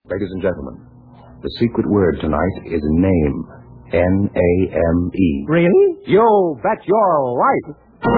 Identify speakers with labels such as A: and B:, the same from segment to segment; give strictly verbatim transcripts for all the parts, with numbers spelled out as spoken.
A: Ladies and gentlemen, the secret word tonight is name. N A M E.
B: Really? You bet your life.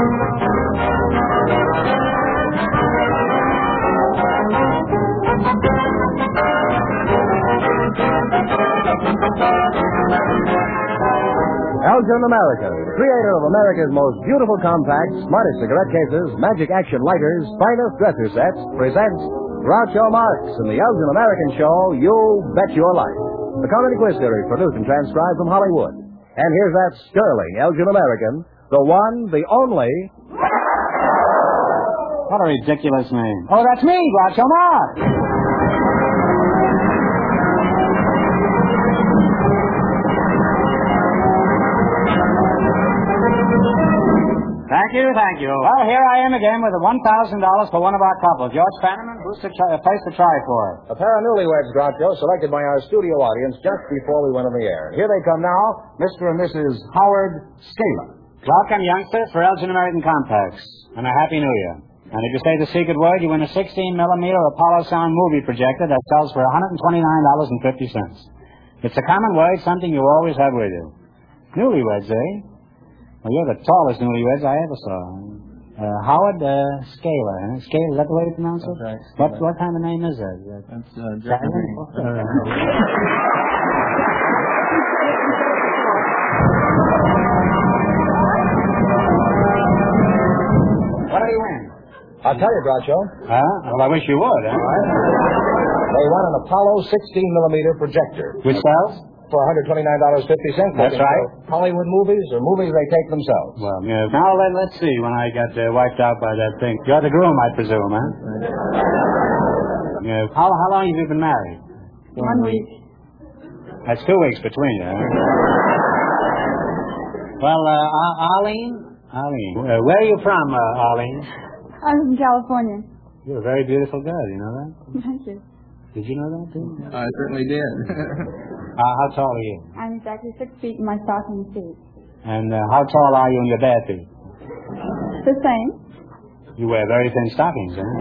B: Elgin American, creator of America's most beautiful compacts, smartest cigarette cases, magic action lighters, finest dresser sets, presents Groucho Marx in the Elgin American show, You Bet Your Life. The comedy quiz series produced and transcribed from Hollywood. And here's that sterling Elgin American, the one, the only...
C: What a ridiculous name. Oh, that's me, Groucho Marx. Thank you, thank you. Well, here I am again with the one thousand dollars for one of our couple. George Fenneman, who's the try, place to try for?
B: A pair of newlyweds, Groucho, selected by our studio audience just before we went on the air. Here they come now, Mister and Missus Howard Scala.
C: Welcome, youngsters, for Elgin American Compacts. And a Happy New Year. And if you say the secret word, you win a sixteen millimeter Apollo Sound movie projector that sells for one hundred twenty-nine dollars and fifty cents. It's a common word, something you always have with you. Newlyweds, eh? Well, you're the tallest newlyweds I ever saw. Uh, Howard uh, Scala. Huh? Scala, is that the way you pronounce it?
D: That's right.
C: What, what kind of name is that?
D: That's uh, German.
C: What do you win?
B: I'll tell you, Groucho.
C: Huh? Well, I wish you would, huh?
B: They run an Apollo sixteen millimeter projector.
C: Which sells?
B: For one hundred twenty-nine dollars and fifty cents.
C: That's right.
B: Hollywood movies or movies they take themselves.
C: Well, yeah. Now, let, let's see when I got uh, wiped out by that thing. You're the groom, I presume, huh? Yeah. How, how long have you been married?
E: One week.
C: That's two weeks between you, huh? Well, uh, Arlene? Arlene. Uh, where are you from, uh, Arlene?
E: I'm from California.
C: You're a very beautiful girl, you know that?
E: Thank you.
C: Did you know that, too?
D: I certainly did.
C: uh, how tall are you?
E: I'm exactly six feet in my stocking feet.
C: And uh, how tall are you in your bare feet?
E: The same.
C: You wear very thin stockings, huh?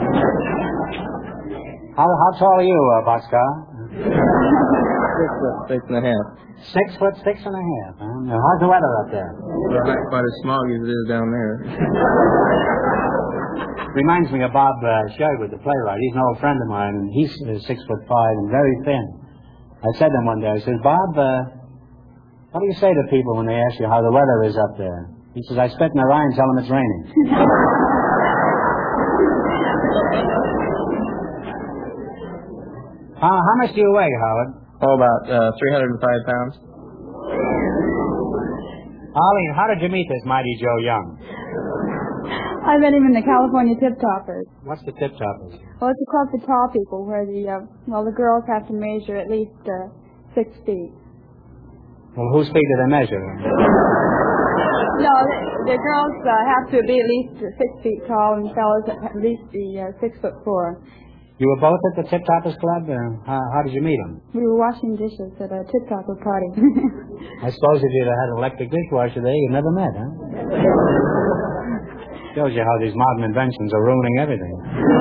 C: How, how tall are you, uh, Boxcar?
D: Six foot six and a half.
C: Six foot six and a half, huh? Now, how's the weather up there?
D: Well, not quite as smoggy as it is down there.
C: Reminds me of Bob uh, Sherwood, the playwright. He's an old friend of mine, and he's uh, six foot five and very thin. I said to him one day, I said, Bob, uh, what do you say to people when they ask you how the weather is up there? He says, I spit in their eye and tell them it's raining. uh, how much do you weigh, Howard?
D: Oh, about uh, three hundred five pounds.
C: Arlene, how did you meet this mighty Joe Young?
E: I met him in the California Tip Toppers.
C: What's the Tip Toppers?
E: Well, it's a club for tall people where the, uh, well, the girls have to measure at least uh, six feet.
C: Well, whose feet do they measure?
E: No, the, the girls uh, have to be at least uh, six feet tall, and fellas at least be uh, six foot four.
C: You were both at the Tip Toppers Club? Uh, how, how did you meet them?
E: We were washing dishes at a Tip Topper party.
C: I suppose if you'd had an electric dishwasher there, you'd never met, huh? Shows you how these modern inventions are ruining everything.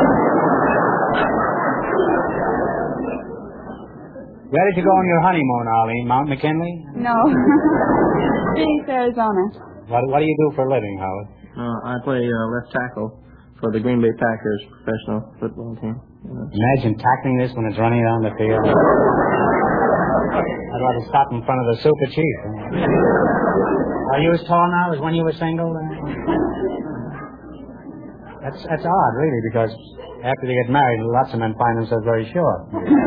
C: Where did you go on your honeymoon, Arlene? Mount McKinley?
E: No. Phoenix, Arizona.
C: What, what do you do for a living, Howard?
D: Uh, I play uh, left tackle for the Green Bay Packers professional football team. Uh,
C: Imagine tackling this when it's running down the field. I'd rather stop in front of the Super Chief. Are you as tall now as when you were single? That's that's odd, really, because after they get married, lots of men find themselves very short.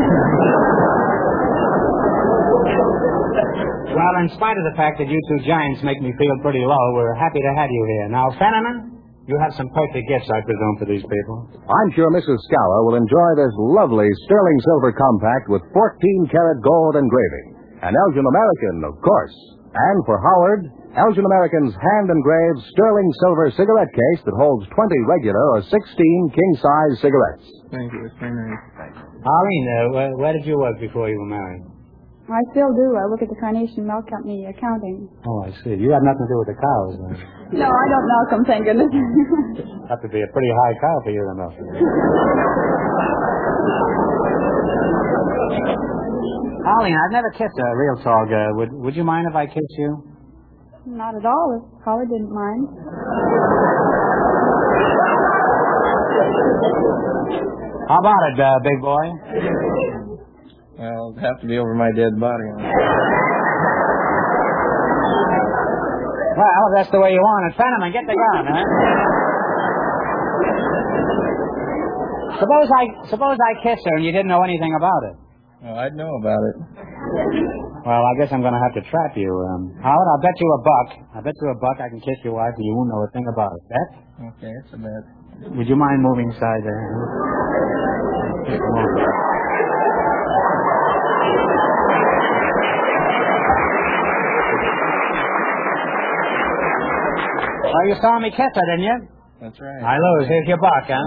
C: Well, in spite of the fact that you two giants make me feel pretty low, we're happy to have you here. Now, Fenneman, you have some perfect gifts, I presume, for these people.
A: I'm sure Missus Scala will enjoy this lovely sterling silver compact with fourteen karat gold engraving. An Elgin American, of course. And for Howard, Elgin American's hand-engraved sterling silver cigarette case that holds twenty regular or sixteen king-size cigarettes.
D: thank you. It's very nice.
C: Arlene, uh, where, where did you work before you were married?
E: I still do. I work at the Carnation Milk Company accounting.
C: Oh, I see. You had nothing to do with the cows, then.
E: No, I don't milk them, thank goodness.
C: That would be a pretty high cow for you to milk. Arlene, I've never kissed a real tall girl. Would Would you mind if I kissed you?
E: Not at all. If Howard didn't mind.
C: How about it, uh, big boy?
D: Well, it'll have to be over my dead body.
C: Well, if that's the way you want it. Fenneman, get the gun, huh? Suppose I suppose I kissed her and you didn't know anything about it.
D: Well, I'd know about it.
C: Well, I guess I'm going to have to trap you. Um, Howard, I'll bet you a buck. I'll bet you a buck I can kiss your wife and you won't know a thing about it. Bet?
D: Okay, it's a bet.
C: Would you mind moving aside there? Well, you saw me kiss her, didn't you?
D: That's right.
C: I lose. Here's your buck, huh?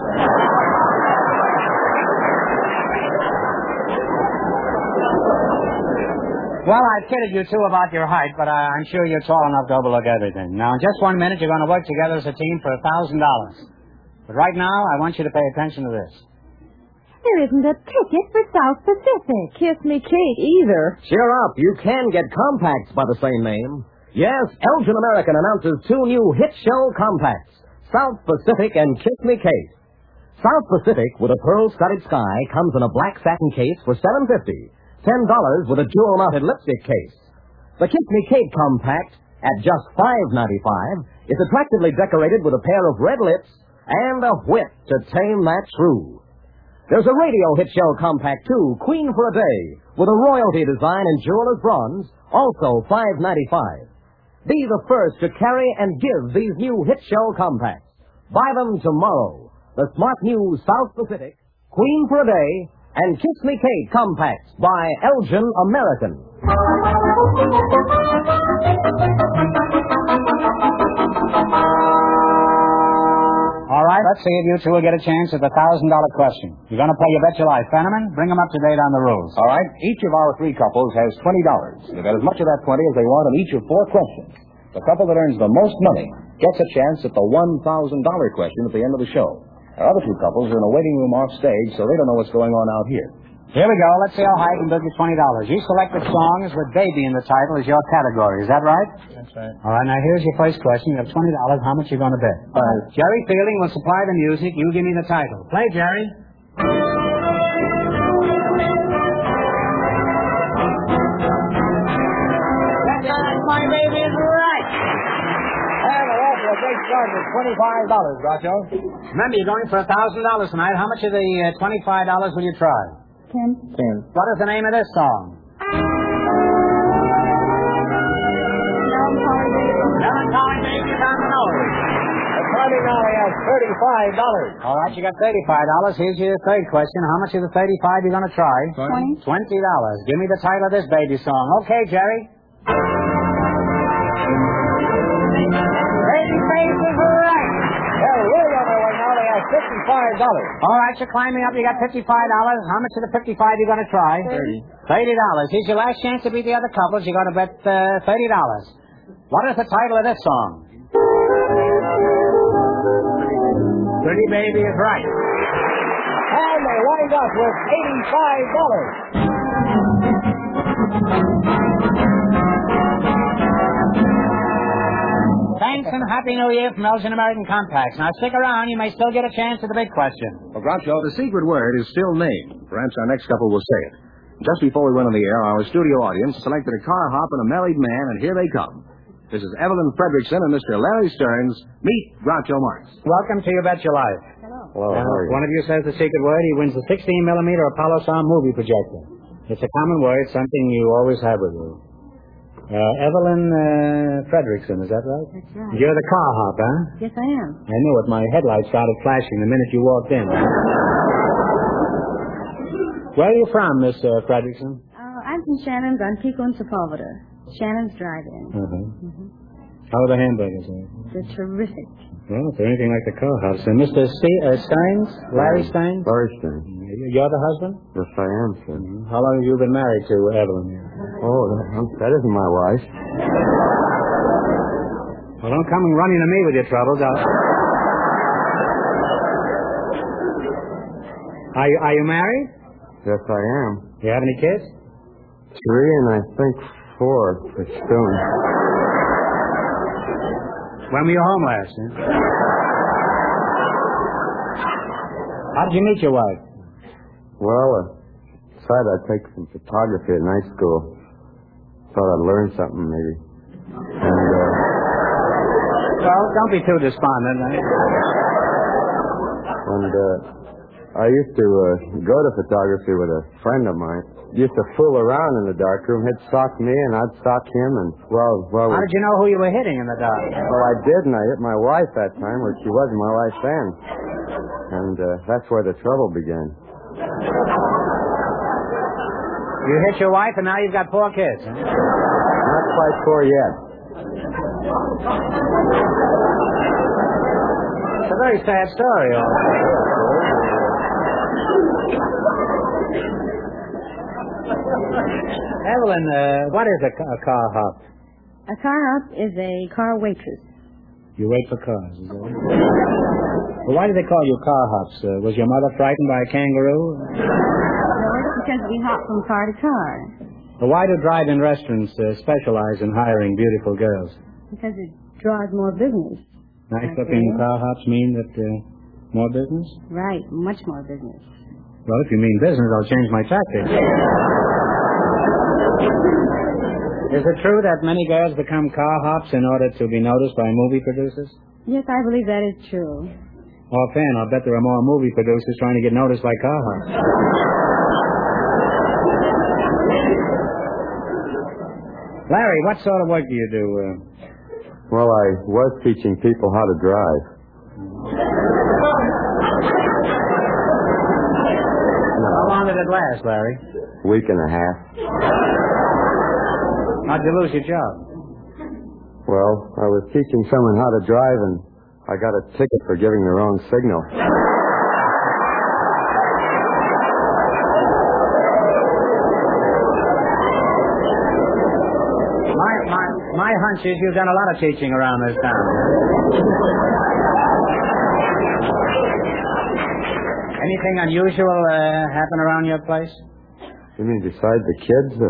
C: Well, I've kidded you, too, about your height, but uh, I'm sure you're tall enough to overlook everything. Now, in just one minute, you're going to work together as a team for a thousand dollars. But right now, I want you to pay attention to this.
F: There isn't a ticket for South Pacific.
G: Kiss Me Kate either.
B: Cheer up. You can get compacts by the same name. Yes, Elgin American announces two new hit show compacts, South Pacific and Kiss Me Kate. South Pacific with a pearl-studded sky comes in a black satin case for seven dollars and fifty cents. ten dollars with a jewel-mounted lipstick case. The Kiss Me Kate compact, at just five dollars and ninety-five cents, is attractively decorated with a pair of red lips and a whip to tame that shrew. There's a radio hit show compact, too, Queen for a Day, with a royalty design in jeweler's bronze, also five dollars and ninety-five cents. Be the first to carry and give these new hit show compacts. Buy them tomorrow. The smart new South Pacific, Queen for a Day, and Kiss Me Kate compacts by Elgin American.
C: All right, let's see if you two will get a chance at the thousand dollar question. You're going to play You Bet Your Life. Fenneman, bring them up to date on the rules.
A: All right, each of our three couples has twenty dollars. They get as much of that twenty as they want on each of four questions. The couple that earns the most money gets a chance at the one thousand dollar question at the end of the show. Our other two couples are in a waiting room off stage, so they don't know what's going on out here.
C: Here we go. Let's see how high I can build you twenty dollars. You selected songs with baby in the title as your category. Is that right?
D: That's right.
C: All right, now here's your first question. You have twenty dollars. How much are you going to bet?
D: Five.
C: Jerry Fielding will supply the music. You give me the title. Play, Jerry. That's my baby is right.
B: And we're off to a great start with twenty-five dollars, Groucho.
C: Remember, you're going for a thousand dollars tonight. How much of the uh, twenty-five dollars will you try?
E: Ten.
D: Ten.
C: What is the name of this song? Melancholy Baby on the nose.
B: The party now has thirty-five dollars.
C: All right, you got thirty-five dollars. Here's your third question. How much of the thirty-five you going to try?
E: Twenty.
C: Twenty dollars. Give me the title of this baby song. Okay, Jerry. Baby face is right.
B: Well, we're on our way now. They have fifty-five dollars.
C: All right, you're climbing up. You got fifty-five dollars. How much of the fifty-five you going to try?
D: Thirty.
C: Thirty dollars. Here's your last chance to beat the other couples. You're going to bet uh, thirty dollars. What is the title of this song? Pretty Baby is right.
B: And they wind up with eighty-five dollars.
C: Thanks and Happy New Year from Elgin American Compacts. Now stick around. You may still get a chance at the big question.
A: Well, Groucho, the secret word is still named. Perhaps our next couple will say it. Just before we went on the air, our studio audience selected a car hop and a married man, and here they come. This is Evelyn Fredrickson and Mister Larry Stearns. Meet Groucho Marx.
C: Welcome to You Bet Your Life.
B: Hello,
C: Uh, if one of you says the secret word, he wins the sixteen millimeter Apollo Sound movie projector. It's a common word, something you always have with you. Uh, Evelyn uh, Fredrickson, is that right?
F: That's right.
C: You're the car hop, huh?
F: Yes, I am.
C: I knew it. My headlights started flashing the minute you walked in. Where are you from, Miss uh, Fredrickson?
F: Uh, I'm from Shannon's on Pico and Sepulveda. Shannon's Drive-In.
C: Uh-huh.
F: Mm-hmm.
C: How are the hamburgers? Uh?
F: They're terrific.
C: Well, if they're anything like the car house. And Mister St- uh, Steins? Larry Steins?
H: Larry Stein.
C: You're the husband?
H: Yes, I am, sir.
C: How long have you been married to Evelyn?
H: Oh, that, that isn't my wife.
C: Well, don't come running to me with your troubles. I'll... Are you, are you married?
H: Yes, I am.
C: You have any kids?
H: Three and I think four for Stone.
C: When were you home last? Huh? How did you meet your wife?
H: Well, I decided I'd take some photography at night school. Thought I'd learn something, maybe. And, uh...
C: Well, don't be too despondent. Huh?
H: And, uh... I used to uh, go to photography with a friend of mine. Used to fool around in the darkroom. He'd sock me, and I'd sock him, and, well, well...
C: How did you know who you were hitting in the dark?
H: Well, I did, and I hit my wife that time, where she wasn't my wife then. And uh, that's where the trouble began.
C: You hit your wife, and now you've got four kids, huh?
H: Not quite four yet.
C: It's a very sad story, all right. Evelyn, uh, what is a, a car hop?
F: A car hop is a car waitress.
C: You wait for cars, is that right? Well, why do they call you car hops? Uh, was your mother frightened by a kangaroo?
F: No, it's because we hop from car to car.
C: Well, why do drive-in restaurants uh, specialize in hiring beautiful girls?
F: Because it draws more business.
C: Nice-looking car hops mean that uh, more business?
F: Right, much more business.
C: Well, if you mean business, I'll change my tactics. Is it true that many girls become car hops in order to be noticed by movie producers?
F: Yes, I believe that is true.
C: Offhand, I'll bet there are more movie producers trying to get noticed by car hops. Larry, what sort of work do you do? Uh...
H: Well, I was teaching people how to drive.
C: How long did it last, Larry?
H: Week and a half.
C: How'd you lose your job?
H: Well, I was teaching someone how to drive, and I got a ticket for giving the wrong signal.
C: My, my, my hunch is you've done a lot of teaching around this town. Anything unusual uh, happen around your place?
H: You mean besides the kids? Or...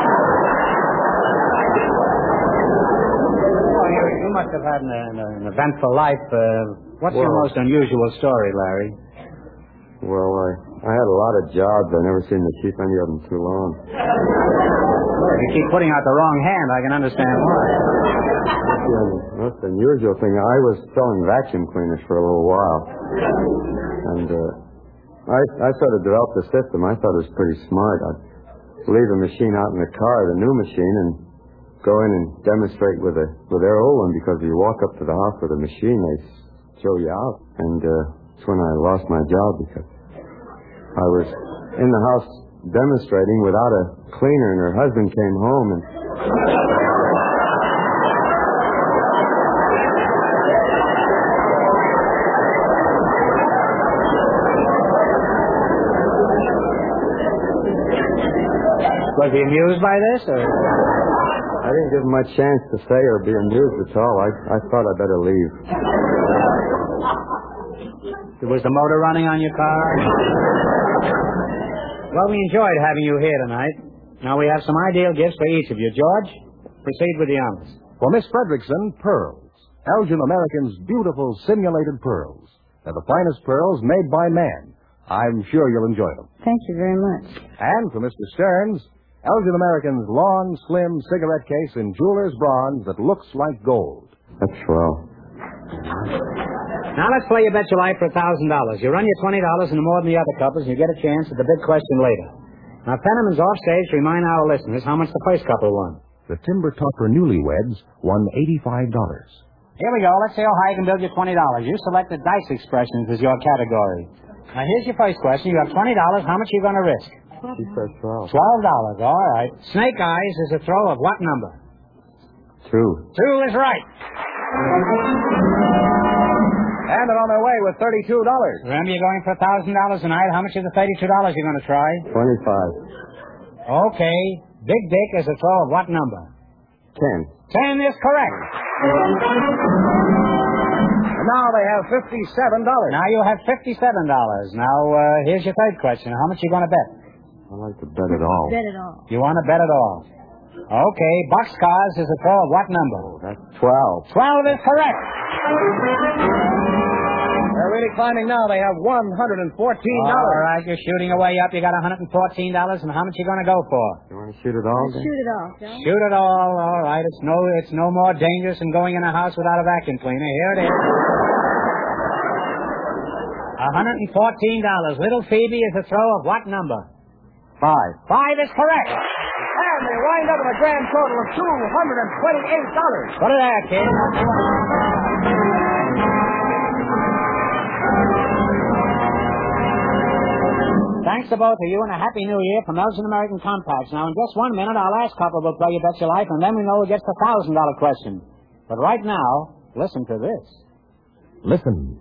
C: Well, you, you must have had an, an eventful life. Uh, what's well, your most unusual story, Larry?
H: Well, I, I had a lot of jobs. I never seemed to keep any of them too long.
C: Well, if you keep putting out the wrong hand, I can understand why.
H: Yeah, the most unusual thing, I was selling vacuum cleaners for a little while. And, uh... I, I sort of developed a system. I thought it was pretty smart. I'd leave a machine out in the car, the new machine, and go in and demonstrate with a with their old one, because if you walk up to the house with a machine, they throw you out. And uh, that's when I lost my job, because I was in the house demonstrating without a cleaner, and her husband came home and...
C: Was he amused by this, or...?
H: I didn't give him much chance to say or be amused at all. I, I thought I'd better leave.
C: Was the motor running on your car? Well, we enjoyed having you here tonight. Now we have some ideal gifts for each of you. George, proceed with the honors.
B: For Miss Fredrickson, pearls. Elgin American's beautiful simulated pearls. They're the finest pearls made by man. I'm sure you'll enjoy them.
F: Thank you very much.
B: And for Mister Stearns, Elgin American's long, slim cigarette case in jeweler's bronze that looks like gold.
H: That's swell.
C: Now let's play You Bet Your Life for a thousand dollars. You run your twenty dollars into more than the other couples, and you get a chance at the big question later. Now, Penniman's off stage to remind our listeners how much the first couple won.
B: The Timber Topper Newlyweds won eighty-five dollars.
C: Here we go. Let's see how high you can build your twenty dollars. You selected dice expressions as your category. Now, here's your first question. You have twenty dollars. How much are you going to risk?
H: She said twelve.
C: Twelve dollars. All right. Snake Eyes is a throw of what number?
H: Two.
C: Two is right.
B: And they're on their way with thirty-two dollars.
C: Remember, you're going for a thousand dollars tonight. How much of the thirty-two dollars you're going to try?
H: Twenty-five.
C: Okay. Big Dick is a throw of what number?
H: Ten.
C: Ten is correct.
B: And now they have fifty-seven dollars.
C: Now you have fifty-seven dollars. Now, uh, here's your third question. How much are you going to bet?
H: I'd like to bet it all.
F: Bet it all.
C: You want to bet it all? Okay, boxcars is a throw of what number?
H: Oh, that's twelve.
C: Twelve is correct.
B: They're really climbing now. They have one hundred fourteen dollars.
C: All right, you're shooting away up. You got one hundred fourteen dollars, and how much you going to go for?
H: You want to shoot it all?
F: Shoot it off, Joe.
C: Shoot it all. All right, it's no, it's no more dangerous than going in a house without a vacuum cleaner. Here it is. one hundred fourteen dollars. Little Phoebe is a throw of what number?
H: Five.
C: Five is correct.
B: And they wind up with a grand total of two hundred twenty-eight dollars.
C: Put it there, kid. Thanks to both of you, and a Happy New Year from Elgin American Compacts. Now, in just one minute, our last couple will play You Bet Your Life, and then we know who gets the one thousand dollars question. But right now, listen to this.
B: Listen.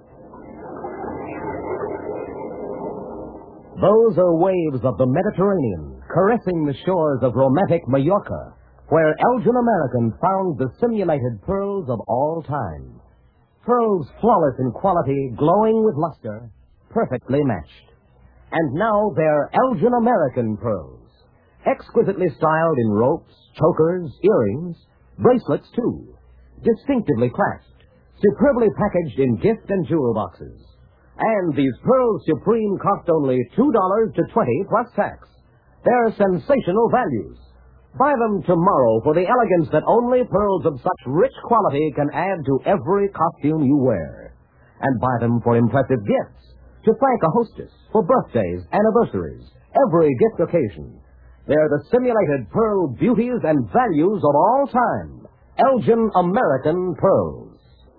B: Those are waves of the Mediterranean, caressing the shores of romantic Mallorca, where Elgin American found the simulated pearls of all time. Pearls flawless in quality, glowing with luster, perfectly matched. And now they're Elgin American pearls, exquisitely styled in ropes, chokers, earrings, bracelets, too, distinctively clasped, superbly packaged in gift and jewel boxes. And these pearls supreme cost only two dollars to twenty plus tax. They're sensational values. Buy them tomorrow for the elegance that only pearls of such rich quality can add to every costume you wear. And buy them for impressive gifts, to thank a hostess, for birthdays, anniversaries, every gift occasion. They're the simulated pearl beauties and values of all time. Elgin American Pearls.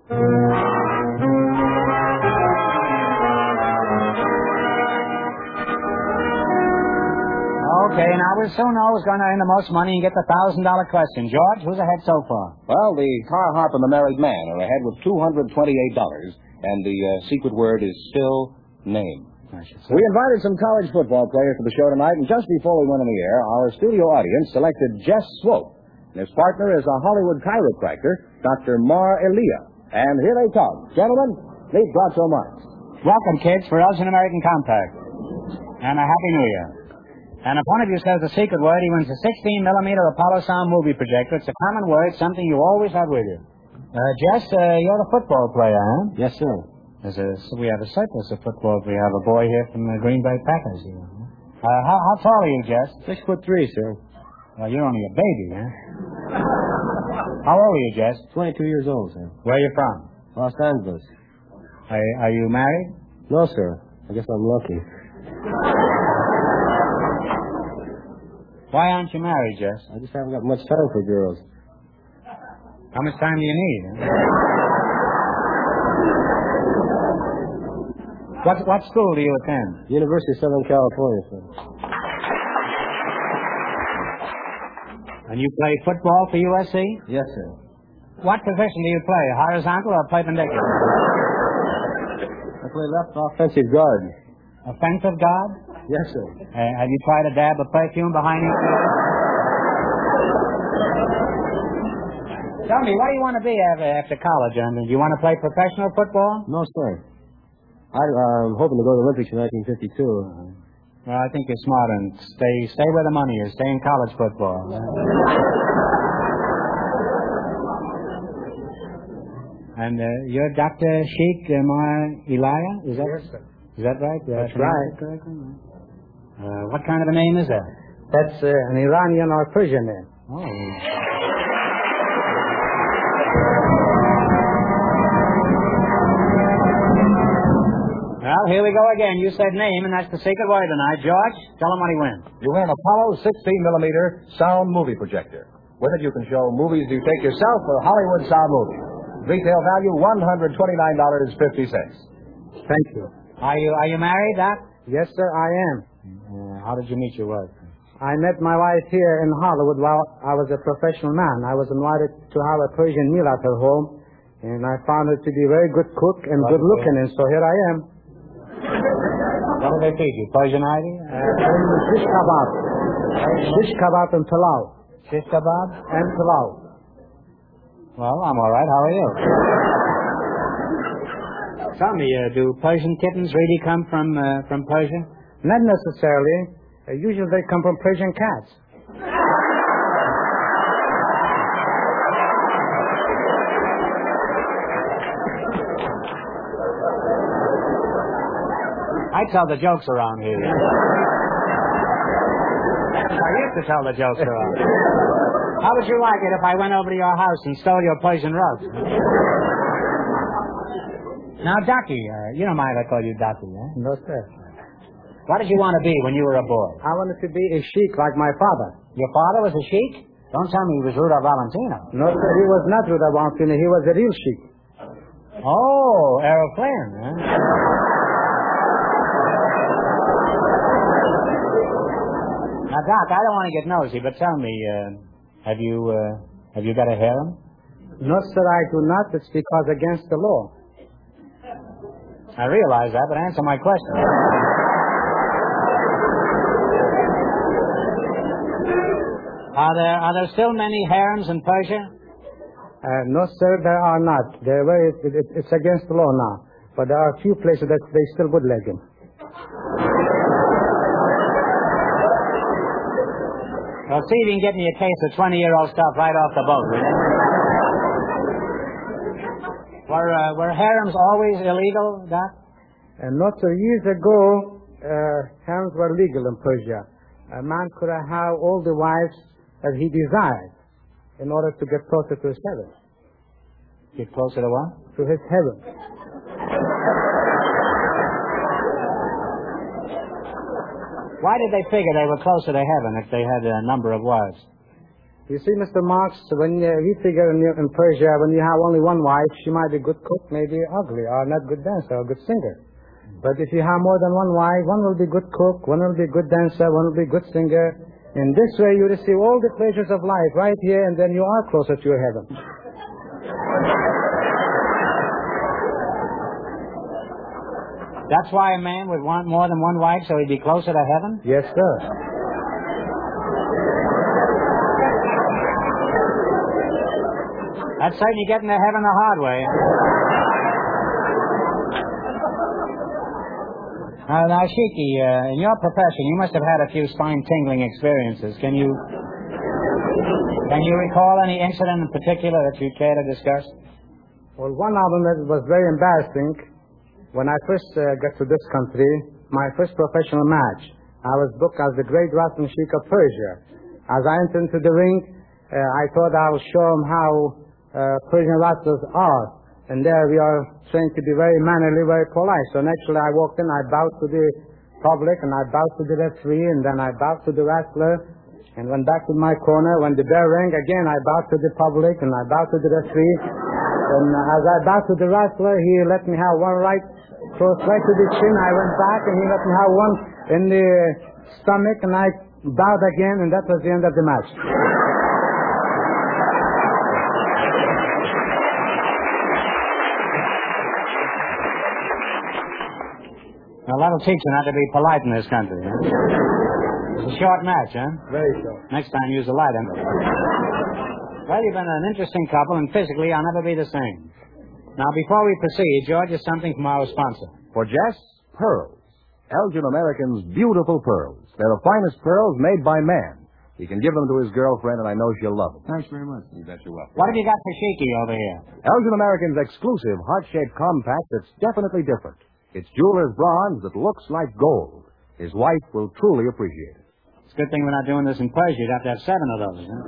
C: Okay, now we'll soon know who's going to earn the most money and get the one thousand dollars question. George, who's ahead so far?
A: Well, the Carhartt and the Married Man are ahead with two hundred twenty-eight dollars, and the uh, secret word is still name. We invited some college football players to the show tonight, and just before we went on the air, our studio audience selected Jess Swope. And his partner is a Hollywood chiropractor, Doctor Mar Elia. And here they come. Gentlemen, meet Groucho Marx.
C: Welcome, kids, for Elgin American Compact. And a Happy New Year. And if one of you says the secret word, he wins a sixteen millimeter Apollo sound movie projector. It's a common word, something you always have with you. Uh, Jess, uh, you're the football player, huh?
D: Yes, sir.
C: There's a, we have a surplus of football. We have a boy here from the Green Bay Packers. You know. uh, how, how tall are you, Jess?
D: Six foot three, sir.
C: Well, you're only a baby, huh? How old are you, Jess?
D: Twenty-two years old, sir.
C: Where are you from?
D: Los Angeles.
C: Are, are you married?
D: No, sir. I guess I'm lucky.
C: Why aren't you married, Jess?
D: I just haven't got much time for girls.
C: How much time do you need? Huh? What, what school do you attend?
D: University of Southern California, sir.
C: And you play football for U S C?
D: Yes, sir.
C: What position do you play, horizontal or perpendicular?
D: I play left offensive guard.
C: Offensive guard?
D: Yes, sir.
C: Uh, have you tried to dab a perfume behind you? Tell me, what do you want to be after, after college? And do you want to play professional football?
D: No, sir. I, uh, I'm hoping to go to the Olympics in nineteen fifty-two.
C: Well, I think you're smart and stay stay where the money is. Stay in college football. And uh, you're Doctor Sheikh Mar Elia? Is that?
D: Yes, sir.
C: Is that right?
D: That's right.
C: Uh, what kind of a name is that?
D: That's uh, an Iranian or Persian name.
C: Oh. Well, here we go again. You said name, and that's the secret word tonight. George, tell him what he wins.
B: You win an Apollo sixteen millimeter sound movie projector. With it, you can show movies you take yourself for Hollywood sound movies. Retail value one hundred twenty-nine dollars and fifty cents.
C: Thank you. Are you are you married, Doc?
D: Yes, sir, I am.
C: Uh, how did you meet your wife?
D: I met my wife here in Hollywood while I was a professional man. I was invited to have a Persian meal at her home, and I found her to be a very good cook and good looking, and so here I am.
C: What do they feed you? Persian ivy?
D: Uh, shish kebab. Shish kebab and pilau.
C: Shish kebab?
D: And pilau.
C: Well, I'm all right. How are you? Tell me, uh, do Persian kittens really come from uh, from Persia?
D: Not necessarily. Uh, usually they come from Persian cats.
C: I tell the jokes around here. I used to tell the jokes around. How would you like it if I went over to your house and stole your Persian rug? Now, Ducky, uh, you don't mind if I call you Ducky, eh?
D: No, sir.
C: What did you want to be when you were a boy?
D: I wanted to be a sheik like my father.
C: Your father was a sheik? Don't tell me he was Rudolph Valentino.
D: No, sir, he was not Rudolph Valentino. He was a real sheik.
C: Oh, Errol Flynn, huh? Now, Doc, I don't want to get nosy, but tell me, uh, have you, uh, have you got a harem?
D: No, sir, I do not. It's because against the law.
C: I realize that, but answer my question. Are there, are there still many harems in Persia?
D: Uh, no, sir, there are not. They're very, it, it, it's against the law now. But there are a few places that they still would let them.
C: Well, see if you can get me a case of twenty-year-old stuff right off the boat, will you? Were, uh, were harems always illegal, Doc?
D: And not so years ago, uh, harems were legal in Persia. A man could have all the wives that he desired in order to get closer to his heaven.
C: Get closer to what?
D: To his heaven.
C: Why did they figure they were closer to heaven if they had a number of wives?
D: You see, Mister Marx, when uh, we figure in, in Persia, when you have only one wife, she might be a good cook, maybe ugly, or not good dancer, or good singer. But if you have more than one wife, one will be good cook, one will be good dancer, one will be good singer. In this way, you receive all the pleasures of life right here, and then you are closer to your heaven.
C: That's why a man would want more than one wife, so he'd be closer to heaven?
D: Yes, sir.
C: That's certainly getting to heaven the hard way. Uh, now, Shiki, uh, in your profession, you must have had a few spine-tingling experiences. Can you can you recall any incident in particular that you care to discuss?
D: Well, one of them that was very embarrassing. When I first uh, got to this country, my first professional match, I was booked as the great wrestling sheik of Persia. As I entered into the ring, uh, I thought I would show them how uh, Persian wrestlers are. And there we are trained to be very mannerly, very polite. So naturally I walked in, I bowed to the public, and I bowed to the referee, and then I bowed to the wrestler, and went back to my corner. When the bell rang again, I bowed to the public, and I bowed to the referee. And as I bowed to the wrestler, he let me have one right close right to the chin. I went back, and he let me have one in the stomach, and I bowed again, and that was the end of the match.
C: Well, that'll teach you not to be polite in this country, huh? It's a short match, huh?
D: Very short.
C: Next time, use a light envelope. Well, you've been an interesting couple, and physically, I'll never be the same. Now, before we proceed, George, is something from our sponsor.
A: For Jess, pearls. Elgin American's beautiful pearls. They're the finest pearls made by man. He can give them to his girlfriend, and I know she'll love them.
H: Thanks very much. You bet you're welcome.
C: What have you got for Shiki over here?
A: Elgin American's exclusive heart-shaped compact that's definitely different. It's jeweler's bronze that looks like gold. His wife will truly appreciate it.
C: It's a good thing we're not doing this in Persia. You'd have to have seven of those, huh?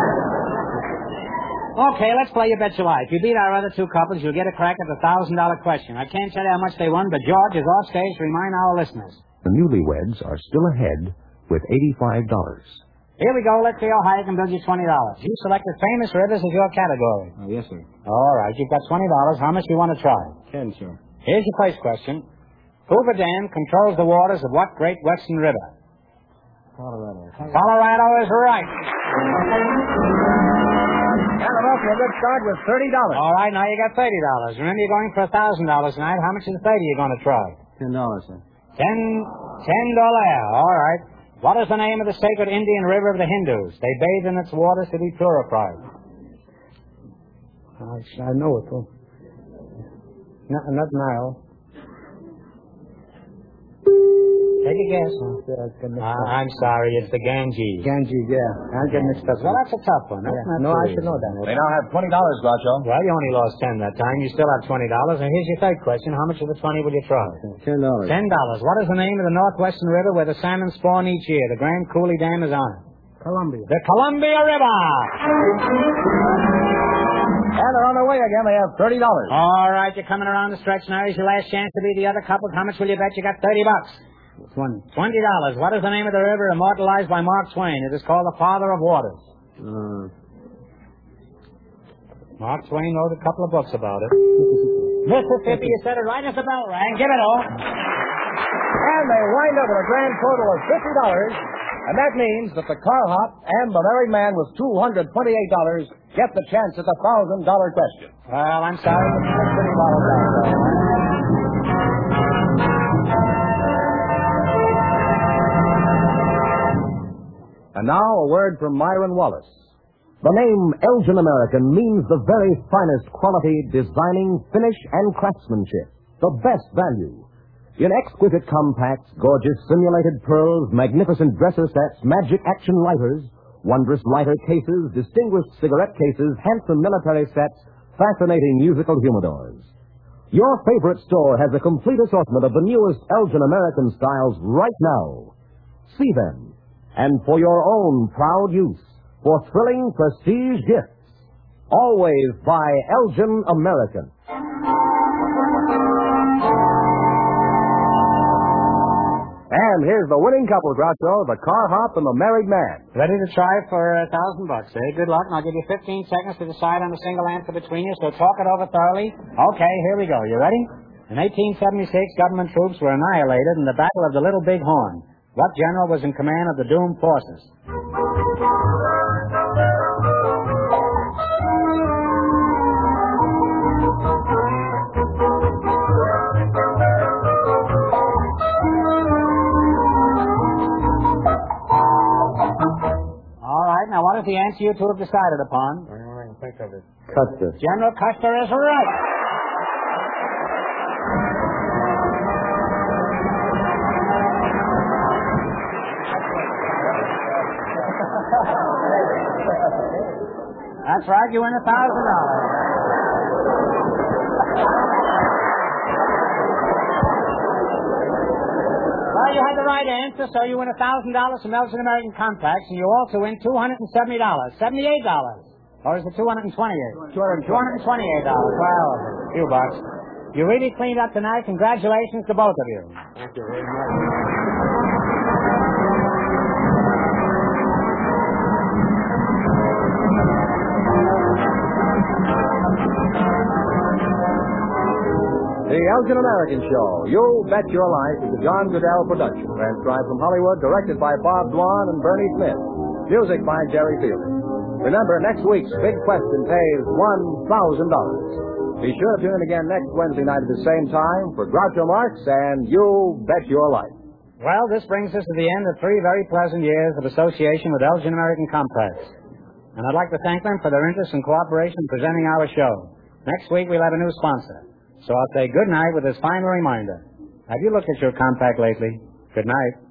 C: Okay, let's play You Bet Your Life. You beat our other two couples, you'll get a crack at the one thousand dollar question. I can't tell you how much they won, but George is off stage to remind our listeners.
A: The newlyweds are still ahead with eighty-five dollars.
C: Here we go. Let's see how high I can build you twenty dollars. You selected famous rivers as your category.
H: Oh, yes, sir.
C: All right, you've got twenty dollars. How much do you want to try?
H: Ten, sir.
C: Here's your first question. Hoover Dam controls the waters of what great western river?
H: Colorado.
C: Colorado is right.
D: Got off to a good start with thirty dollars.
C: All right, now you got thirty dollars. Remember, you're going for one thousand dollars tonight. How much of the thirty are you going to try?
H: Ten dollars, sir.
C: Ten, ten dollars. All right. What is the name of the sacred Indian river of the Hindus? They bathe in its waters to be purified.
D: I, I know it. Oh. Not, not Nile.
C: Take a guess.
D: Uh,
C: Uh, I'm sorry, it's the Ganges.
D: Ganges, yeah. I'll get mixed up.
C: Well, that's a tough one. That's
D: Yeah.
C: not
D: No, I
C: too
D: should
C: easy.
D: know that.
B: They now have twenty dollars, Groucho.
C: Well, you only lost ten that time. You still have twenty dollars. And here's your third question. How much of the twenty will you try?
H: Ten dollars.
C: Ten dollars. What is the name of the Northwestern River where the salmon spawn each year? The Grand Coulee Dam is on it.
D: Columbia.
C: The Columbia River.
B: And they're on their way again. They have thirty dollars.
C: All right, you're coming around the stretch now. Here's your last chance to be the other couple. How much will you bet? You got thirty bucks.
D: Twenty.
C: Twenty dollars. What is the name of the river immortalized by Mark Twain? It is called the Father of Waters.
H: Uh,
C: Mark Twain wrote a couple of books about it. Mississippi, you said it right as the bell rang. Give it all.
B: And they wind up with a grand total of fifty dollars. And that means that the car hop and the married man with two hundred twenty-eight dollars get the chance at the one thousand dollars question.
C: Well, I'm sorry, but you're pretty well down.
A: And now a word from Myron Wallace. The name Elgin American means the very finest quality, designing, finish, and craftsmanship. The best value. In exquisite compacts, gorgeous simulated pearls, magnificent dresser sets, magic action lighters, wondrous lighter cases, distinguished cigarette cases, handsome military sets, fascinating musical humidors. Your favorite store has a complete assortment of the newest Elgin American styles right now. See them. And for your own proud use, for thrilling prestige gifts, always buy Elgin American. And here's the winning couple, Groucho, the car hop and the married man.
C: Ready to try for a thousand bucks, eh? Good luck, and I'll give you fifteen seconds to decide on a single answer between you, so talk it over thoroughly. Okay, here we go. You ready? In eighteen seventy-six, government troops were annihilated in the Battle of the Little Big Horn. What general was in command of the doomed forces? All right, now what is the answer you two have decided upon?
H: Custer.
C: General Custer is right. That's right, you win a thousand dollars. Well, you had the right answer, so you win a thousand dollars from Elgin American Compacts, and you also win two hundred and seventy dollars, seventy-eight dollars, or is it two hundred and twenty-eight? Two hundred and twenty-eight dollars. Well, a few bucks. You really cleaned up tonight. Congratulations to both of you.
H: Thank you very much.
A: The Elgin American Show, You Bet Your Life, is a John Goodell production. Transcribed from Hollywood, directed by Bob Dwan and Bernie Smith. Music by Jerry Fielding. Remember, next week's big question pays one thousand dollars. Be sure to tune in again next Wednesday night at the same time for Groucho Marx and You Bet Your Life.
C: Well, this brings us to the end of three very pleasant years of association with Elgin American Compacts. And I'd like to thank them for their interest and cooperation in presenting our show. Next week, we'll have a new sponsor. So I'll say good night with this final reminder. Have you looked at your compact lately? Good night.